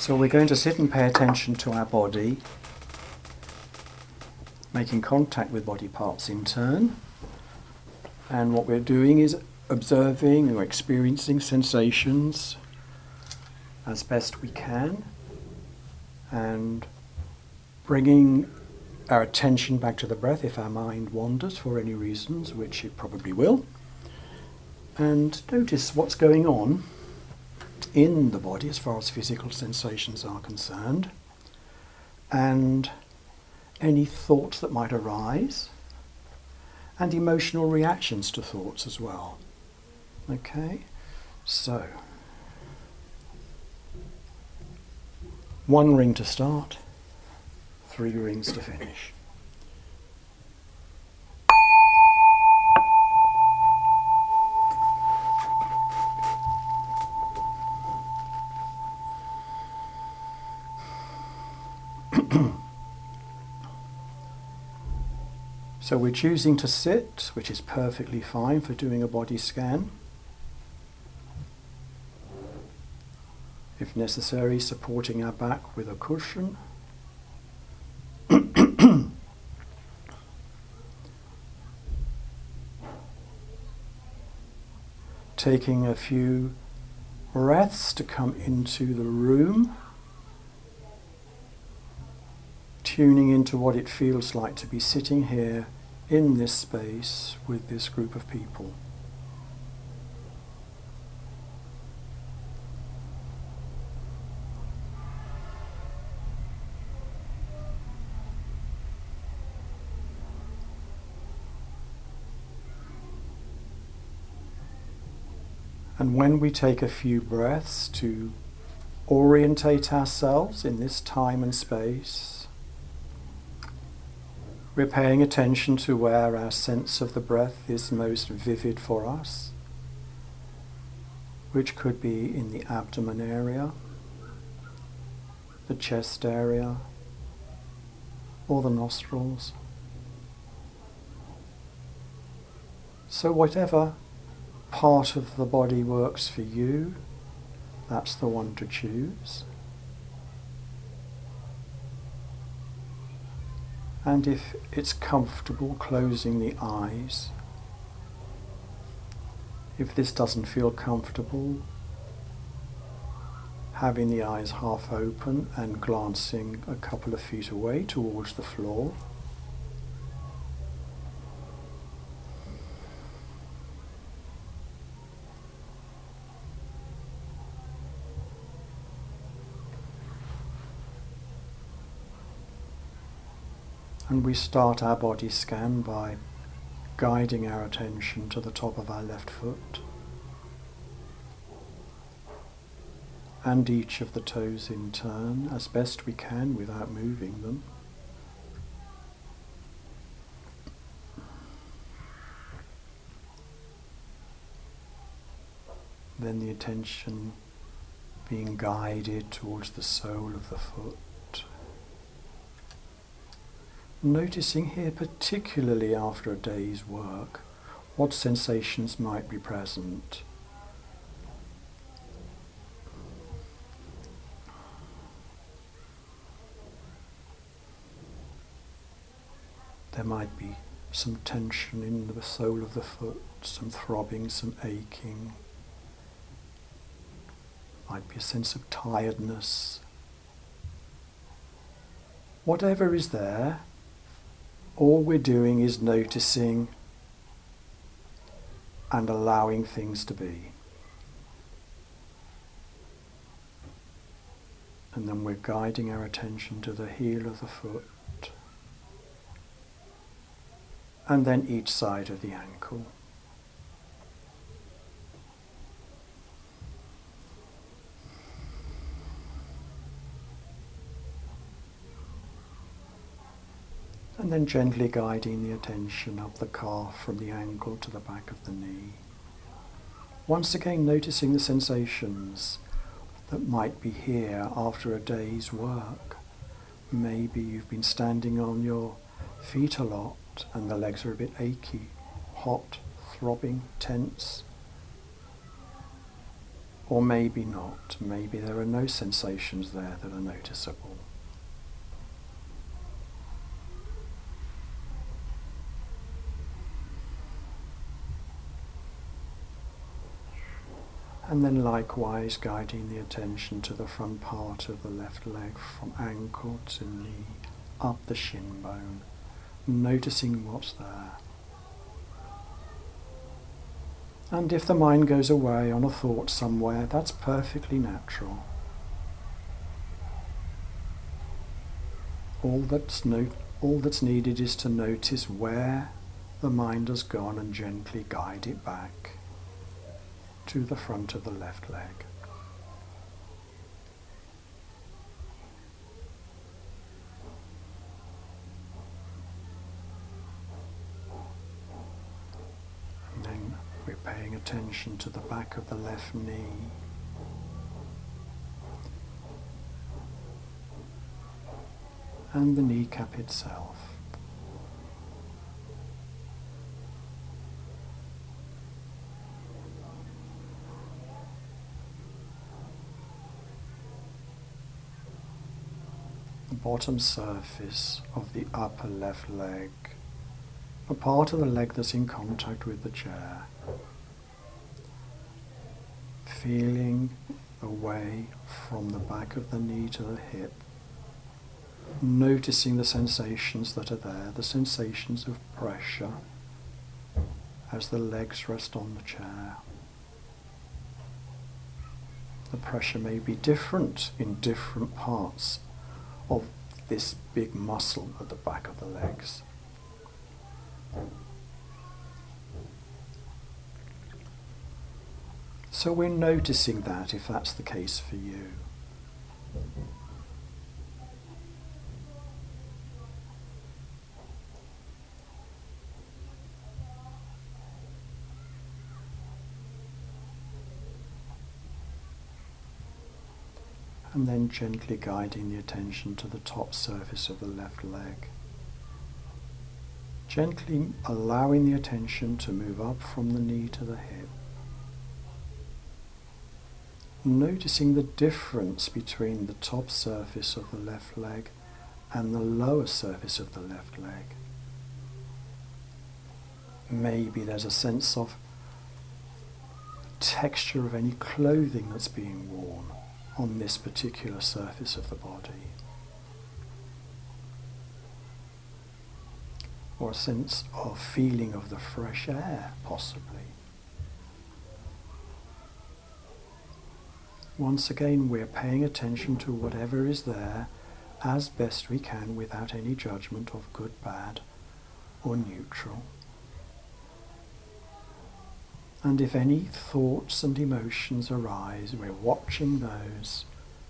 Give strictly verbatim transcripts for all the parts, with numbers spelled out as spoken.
So we're going to sit and pay attention to our body, making contact with body parts in turn. And what we're doing is observing or experiencing sensations as best we can, and bringing our attention back to the breath if our mind wanders for any reasons, which it probably will. And notice what's going on in the body as far as physical sensations are concerned, and any thoughts that might arise, and emotional reactions to thoughts as well. Okay, so one ring to start, three rings to finish. So we're choosing to sit, which is perfectly fine for doing a body scan. If necessary, supporting our back with a cushion. Taking a few breaths to come into the room, tuning into what it feels like to be sitting here in this space with this group of people. And when we take a few breaths to orientate ourselves in this time and space, we're paying attention to where our sense of the breath is most vivid for us, which could be in the abdomen area, the chest area, or the nostrils. So whatever part of the body works for you, that's the one to choose. And if it's comfortable, closing the eyes. If this doesn't feel comfortable, having the eyes half open and glancing a couple of feet away towards the floor. And we start our body scan by guiding our attention to the top of our left foot and each of the toes in turn as best we can without moving them. Then the attention being guided towards the sole of the foot. Noticing here, particularly after a day's work, what sensations might be present. There might be some tension in the sole of the foot, some throbbing, some aching. Might be a sense of tiredness. Whatever is there, all we're doing is noticing and allowing things to be. And then we're guiding our attention to the heel of the foot, and then each side of the ankle. And then gently guiding the attention up the calf from the ankle to the back of the knee. Once again noticing the sensations that might be here after a day's work. Maybe you've been standing on your feet a lot and the legs are a bit achy, hot, throbbing, tense. Or maybe not. Maybe there are no sensations there that are noticeable. And then likewise guiding the attention to the front part of the left leg from ankle to knee, up the shin bone, noticing what's there. And if the mind goes away on a thought somewhere, that's perfectly natural. All that's, no, all that's needed is to notice where the mind has gone and gently guide it back to the front of the left leg. And then we're paying attention to the back of the left knee. And the kneecap itself. The bottom surface of the upper left leg, a part of the leg that's in contact with the chair. Feeling the way from the back of the knee to the hip. Noticing the sensations that are there, the sensations of pressure as the legs rest on the chair. The pressure may be different in different parts of this big muscle at the back of the legs. So we're noticing that, if that's the case for you. And then gently guiding the attention to the top surface of the left leg. Gently allowing the attention to move up from the knee to the hip. Noticing the difference between the top surface of the left leg and the lower surface of the left leg. Maybe there's a sense of texture of any clothing that's being worn on this particular surface of the body. Or a sense of feeling of the fresh air, possibly. Once again, we're paying attention to whatever is there as best we can without any judgment of good, bad, or neutral. And if any thoughts and emotions arise, we're watching those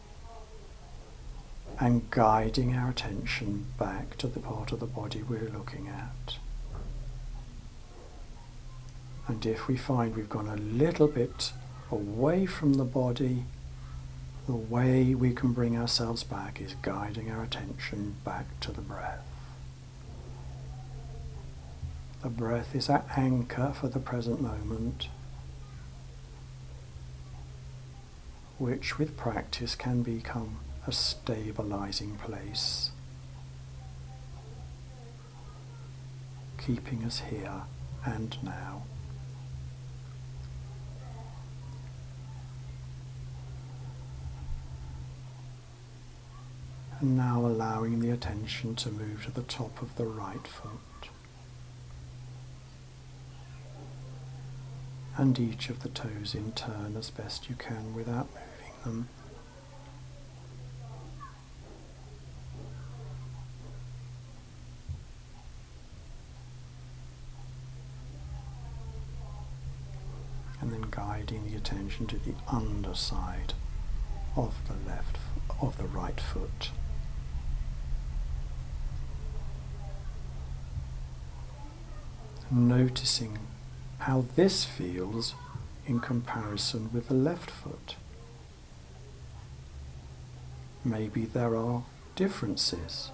and guiding our attention back to the part of the body we're looking at. And if we find we've gone a little bit away from the body, the way we can bring ourselves back is guiding our attention back to the breath. The breath is our anchor for the present moment, which with practice can become a stabilizing place, keeping us here and now. And now allowing the attention to move to the top of the right foot. And each of the toes in turn as best you can without moving them. And then guiding the attention to the underside of the left, of the right foot. Noticing how this feels in comparison with the left foot. Maybe there are differences.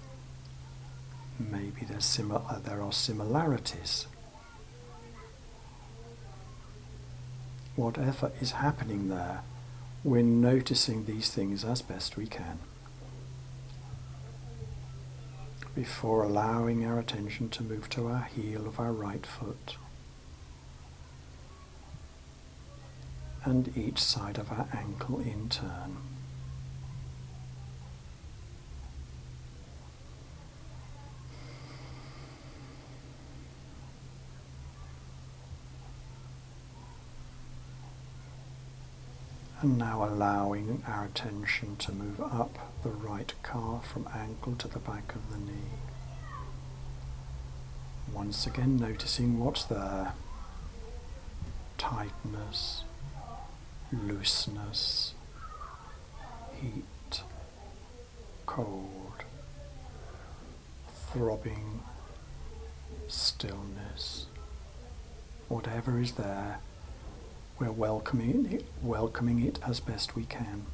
Maybe there's simi- uh, there are similarities. whatever is happening there, we're noticing these things as best we can, before allowing our attention to move to our heel of our right foot and each side of our ankle in turn. And now allowing our attention to move up the right calf from ankle to the back of the knee. Once again noticing what's there. Tightness, looseness, heat, cold, throbbing, stillness. Whatever is there, we're welcoming it, welcoming it as best we can.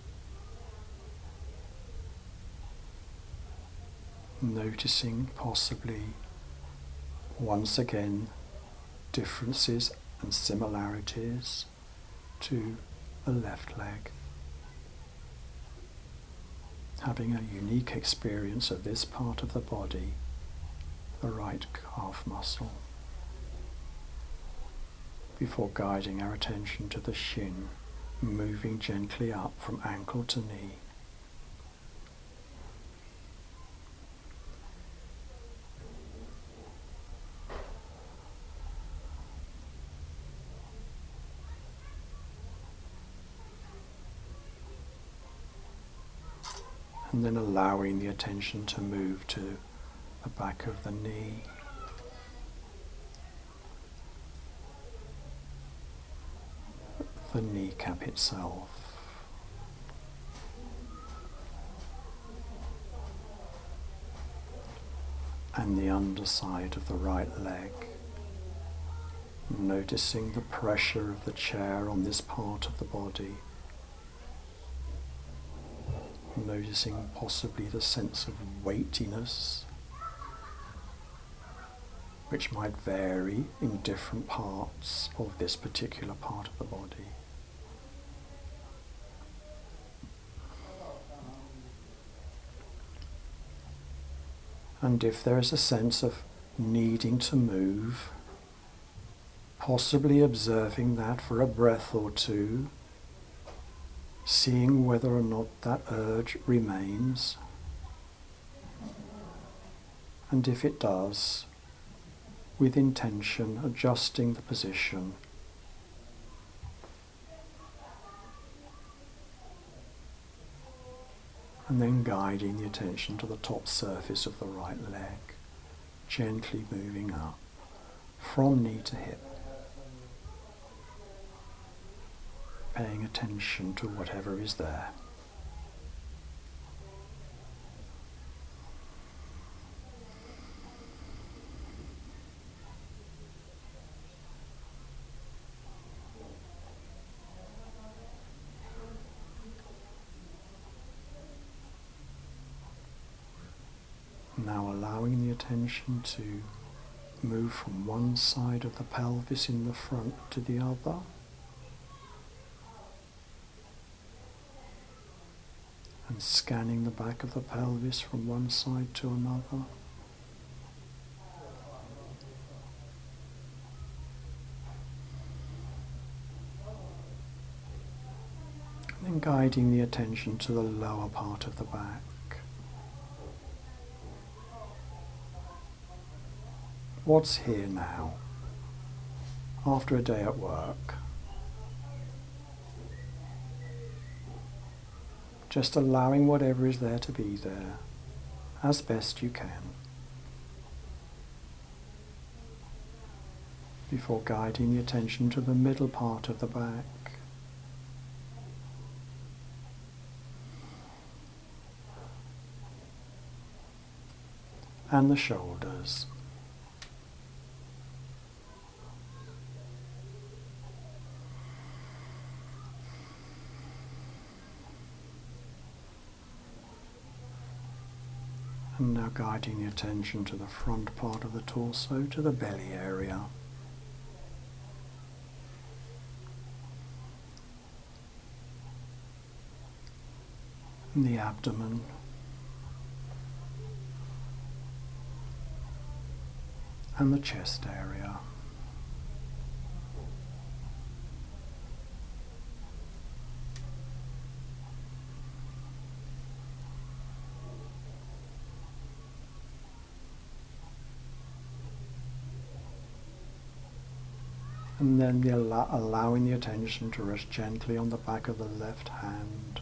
Noticing possibly, once again, differences and similarities to the left leg. Having a unique experience of this part of the body, the right calf muscle, before guiding our attention to the shin, moving gently up from ankle to knee. And then allowing the attention to move to the back of the knee. The kneecap itself. And the underside of the right leg. Noticing the pressure of the chair on this part of the body. Noticing possibly the sense of weightiness, which might vary in different parts of this particular part of the body. And if there is a sense of needing to move, possibly observing that for a breath or two, seeing whether or not that urge remains, and if it does, with intention adjusting the position, and then guiding the attention to the top surface of the right leg, gently moving up from knee to hip, paying attention to whatever is there. Now allowing the attention to move from one side of the pelvis in the front to the other. And scanning the back of the pelvis from one side to another. And then guiding the attention to the lower part of the back. What's here now, after a day at work? Just allowing whatever is there to be there, as best you can, before guiding the attention to the middle part of the back, and the shoulders. And now guiding the attention to the front part of the torso, to the belly area. and the abdomen, and the chest area. And then the allow- allowing the attention to rest gently on the back of the left hand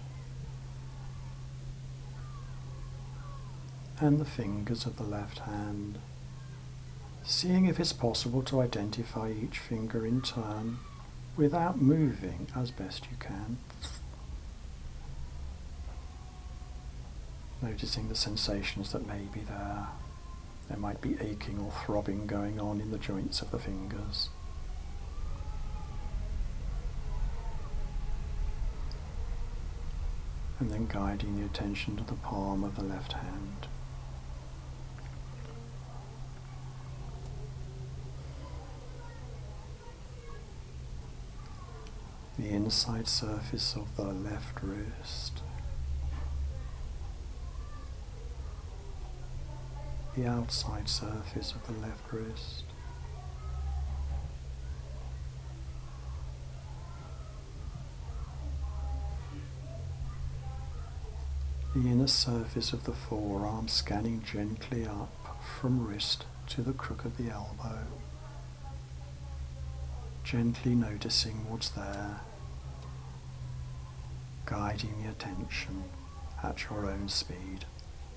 and the fingers of the left hand, seeing if it's possible to identify each finger in turn without moving as best you can. Noticing the sensations that may be there. There might be aching or throbbing going on in the joints of the fingers. And then guiding the attention to the palm of the left hand. The inside surface of the left wrist. The outside surface of the left wrist. The inner surface of the forearm, scanning gently up from wrist to the crook of the elbow. Gently noticing what's there, guiding the attention at your own speed.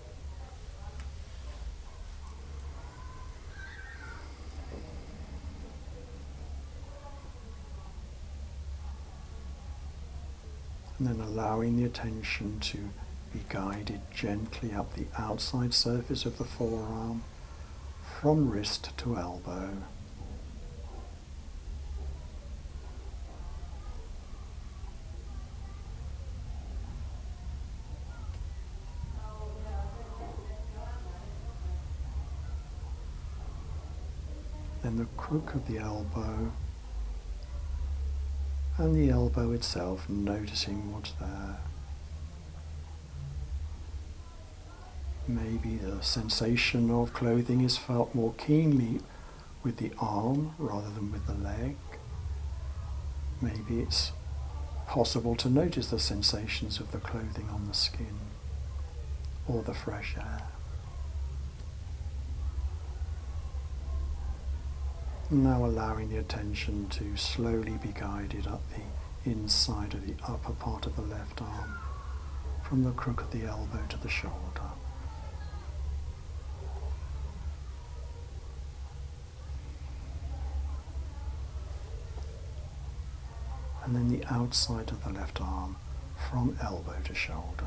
And then allowing the attention to be guided gently up the outside surface of the forearm from wrist to elbow. Then the crook of the elbow and the elbow itself, noticing what's there. Maybe the sensation of clothing is felt more keenly with the arm rather than with the leg. Maybe it's possible to notice the sensations of the clothing on the skin or the fresh air. Now allowing the attention to slowly be guided up the inside of the upper part of the left arm, from the crook of the elbow to the shoulder. And then the outside of the left arm, from elbow to shoulder.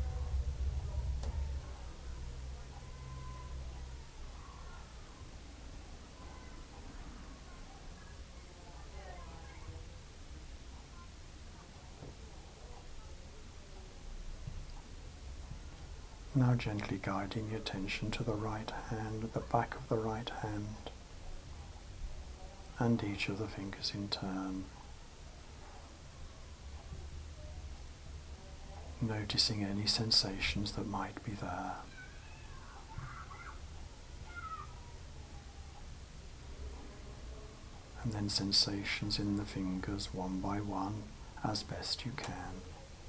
Now gently guiding the attention to the right hand, at the back of the right hand, and each of the fingers in turn. Noticing any sensations that might be there. And then sensations in the fingers one by one as best you can.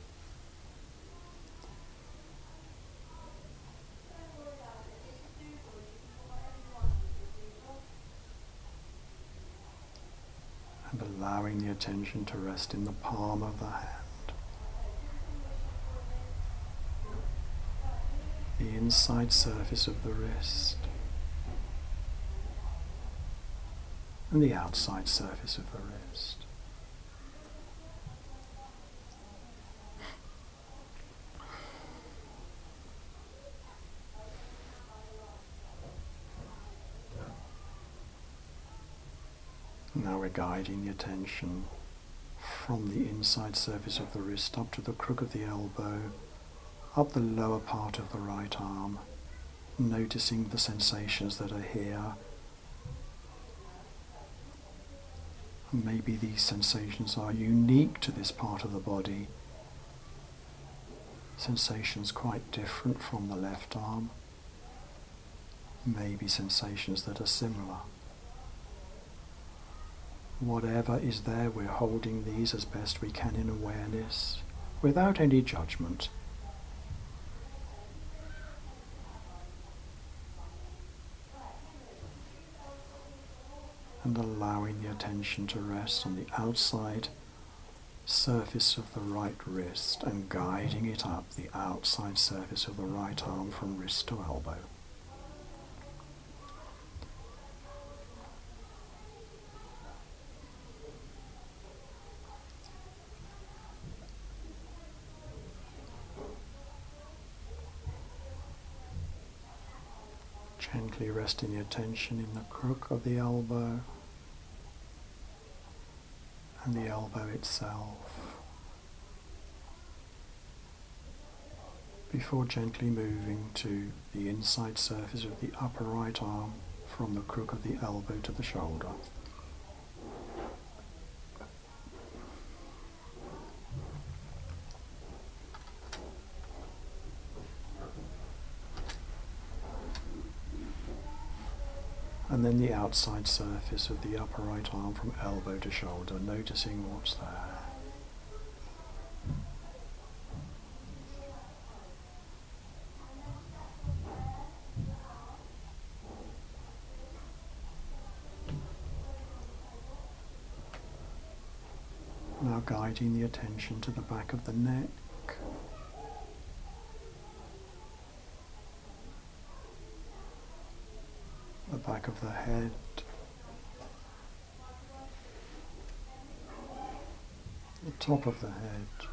And allowing the attention to rest in the palm of the hand, the inside surface of the wrist, and the outside surface of the wrist. Now we're guiding the attention from the inside surface of the wrist up to the crook of the elbow, up the lower part of the right arm, noticing the sensations that are here. And maybe these sensations are unique to this part of the body. sensations quite different from the left arm, maybe sensations that are similar. Whatever is there, we're holding these as best we can in awareness, without any judgment. And allowing the attention to rest on the outside surface of the right wrist and guiding it up the outside surface of the right arm from wrist to elbow. Gently resting the attention in the crook of the elbow and the elbow itself, before gently moving to the inside surface of the upper right arm from the crook of the elbow to the shoulder. And then the outside surface of the upper right arm from elbow to shoulder, noticing what's there. Now guiding the attention to the back of the neck. The back of the head, the top of the head,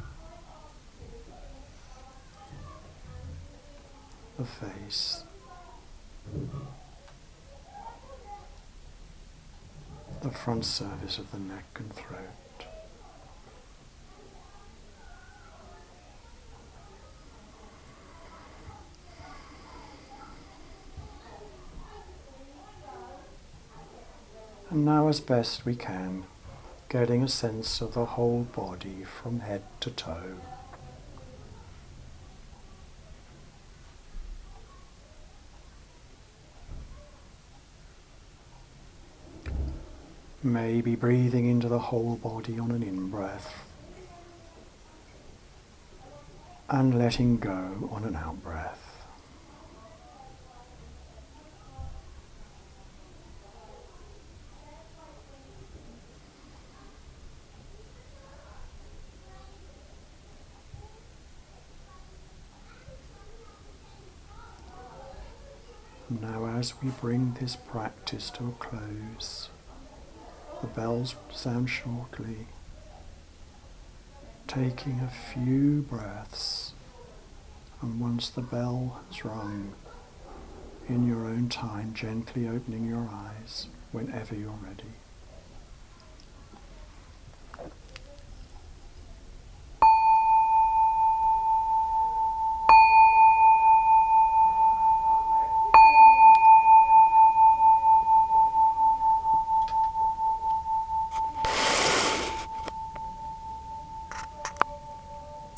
the face, the front surface of the neck and throat. And now, as best we can, getting a sense of the whole body from head to toe. Maybe breathing into the whole body on an in-breath and letting go on an out-breath. Now, as we bring this practice to a close, the bells sound shortly, taking a few breaths, and once the bell has rung, in your own time, gently opening your eyes whenever you're ready.